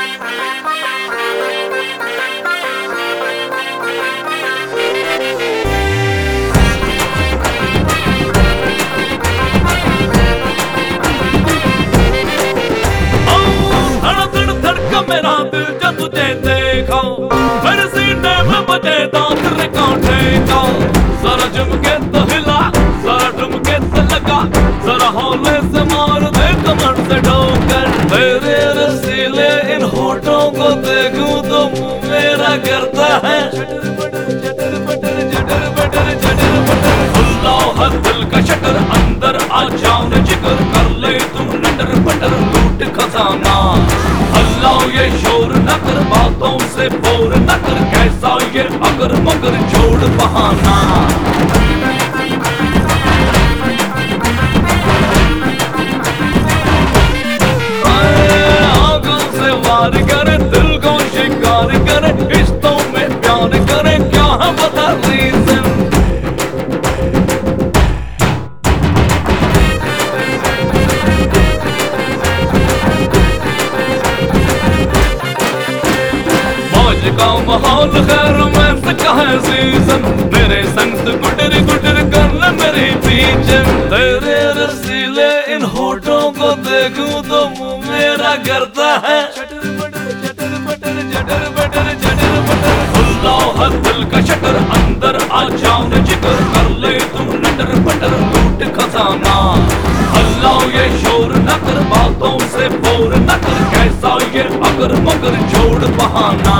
मेरा दिल जब तुझे देखा, मेरे सीने में बजे दांत रिकांटे का। जरा झुमके तो हिला, जरा ठुमके तो लगा, जरा हौले से मार दे कमर से ठोकर। तेरे रसीले इन होठों को देखूं तो मुंह मेरा करता है चटर पटर चटर पटर चटर पटर चटर पटर। खुला है दिल का शटर, अंदर आ जाओ न जिगर, कर ले तुम नटर पटर लूट खजाना। अल्लाह ये शोर न कर, बातों से बोर न कर, कैसा ये अगर मगर छोड़ बहाना। आंखों से वार करे, दिल को शिकार करे, रिश्तों में प्यार करे, क्या है बता रीज़न। का माहौल खैर में से कहे सीजन, मेरे संग से गुटर गुटर कर ले मेरी पीछन। तेरे रसीले इन होठों को देखूं तो मुंह मेरा करता है चटर पटर चटर पटर चटर पटर चटर पटर। खुला है दिल का शटर, अंदर आ जाओ न जिगर, कर ले तुम नटर पटर लूट खजाना। अल्लाह ये शोर न कर, बातों से बोर न कर, कैसा ये अगर मगर छोड़ बहाना।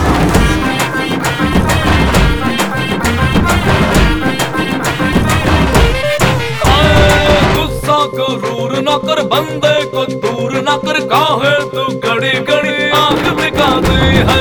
गुस्सा गुरूर न कर, बंदे को दूर न कर, काहे तू घड़ी घड़ी आंख दिखाती है।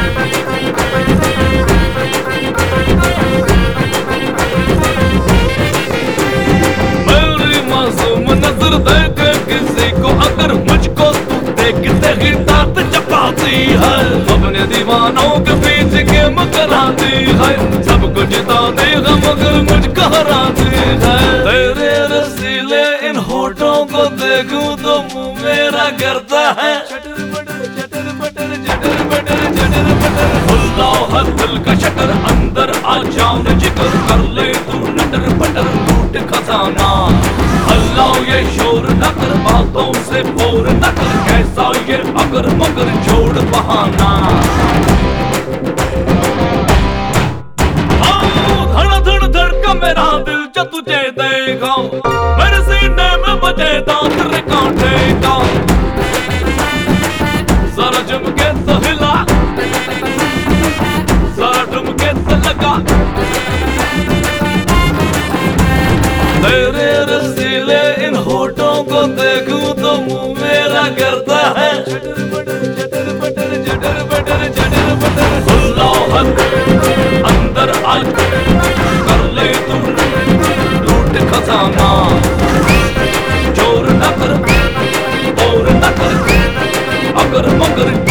मेरी मासूम नजर देखे किसी को अगर, मुझको तू देखते ही दांत चबाती है। अपने दीवानों के पीछे गेम कराती है, सब कुछ जिता देगा मगर मुझको हराती है। तेरे रसीले इन होठों को देखूं तो मुंह मेरा करता है चटर पटर चटर पटर चटर पटर चटर पटर। खुला है दिल का शटर, अंदर आ जाओ न जिगर, कर ले तुम नटर पटर लूट खजाना। अल्लाह ये शोर न कर, बातों से बोर न कर, कैसा ये अगर मगर छोड़ बहाना। धड़ धड़ धड़का मेरा दिल जब तुझे देखा, मेरे सीने में बजे दांत रिकांटे का। जरा झुमके तो हिला, जरा ठुमके तो लगा, तेरे रसीले इन होठों को देखूं तो मुंह मेरा करता है चटर पटर चटर पटर चटर पटर चटर पटर। खुला है अंदर आ, कर ले तुम लूट खजाना। चोर न कर और न कर, अगर मगर